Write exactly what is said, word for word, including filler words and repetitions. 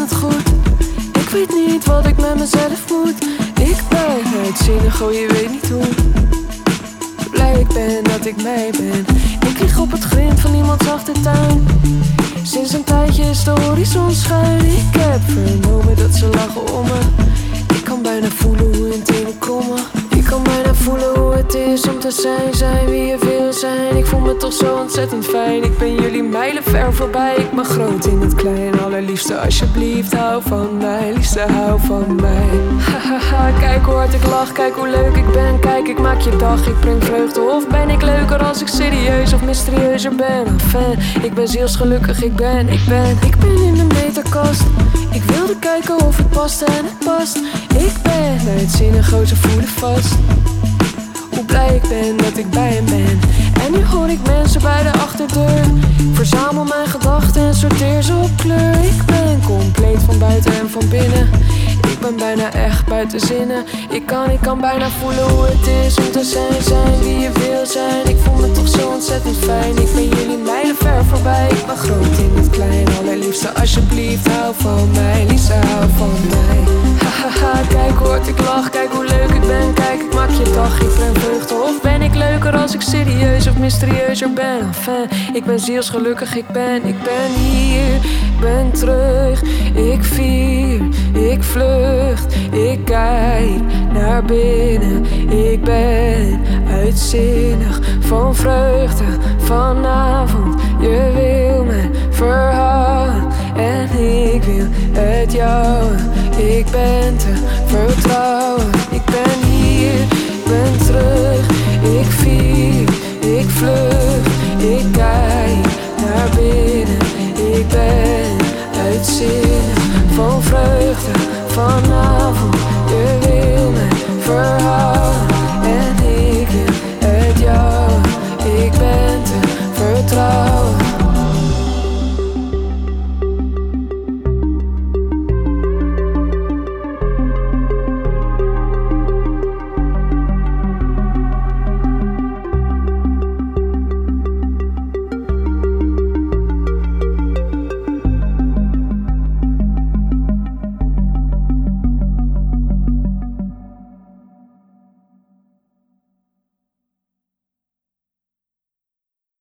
het goed. Ik weet niet wat ik met mezelf moet. Ik ben uitzinnig, oh je weet niet hoe blij ik ben dat ik mij ben. Ik lig op het grind van iemands achtertuin. Sinds een tijdje is de horizon schuin. Ik heb vernomen dat ze lachen om me. Ik kan bijna voelen hoe hun tenen krommen. Ik kan bijna voelen hoe het is om te zijn. Zijn wie je wil zijn. Ik voel me toch zo ontzettend fijn. Ik ben jullie mijlen ver voorbij. Ik ben groot in het klein. Allerliefste alsjeblieft, hou van mij. Liefste, hou van mij. Hahaha, kijk hoe hard ik lach. Kijk hoe leuk ik ben. Kijk, ik maak je dag. Ik breng vreugde. Of ben ik leuker als ik serieus of mysterieuzer ben? Enfin, ik ben zielsgelukkig. Ik ben, ik ben Ik ben in de meterkast. Ik wilde kijken of het past en het past. Ik ben uitzinnig, oh ze voelen vast hoe blij ik ben dat ik bij hem ben. En nu hoor ik mensen bij de achterdeur. Ik verzamel mijn gedachten en sorteer ze op kleur. Ik ben compleet van buiten en van binnen. Ik ben bijna echt buiten zinnen. Ik kan, ik kan bijna voelen hoe het is om te zijn. Zijn wie je wil zijn. Ik voel me toch zo ontzettend fijn. Ik ben jullie mijlen ver voorbij. Ik ben groot in het klein. Allerliefste alsjeblieft, hou van mij. Liefste, hou van mij. Hahaha, kijk hoe hard ik lach. Kijk hoe leuk ik ben. Kijk, ik maak je dag. Ik breng vreugde. Of ben ik leuker als ik serieus of mysterieuzer ben? Enfin, ik ben zielsgelukkig. Ik ben, ik ben hier. Ik ben terug. Ik vier. Ik vlucht. Ik kijk naar binnen. Ik ben uitzinnig van vreugde. Vanavond, je wil mijn verhaal. En ik wil het jouwe. Ik ben te vertrouwen. Ik ben hier, ik ben terug. Ik vier, ik vlucht. Ik kijk naar binnen. Ik ben uitzinnig van vreugde. Vanavond.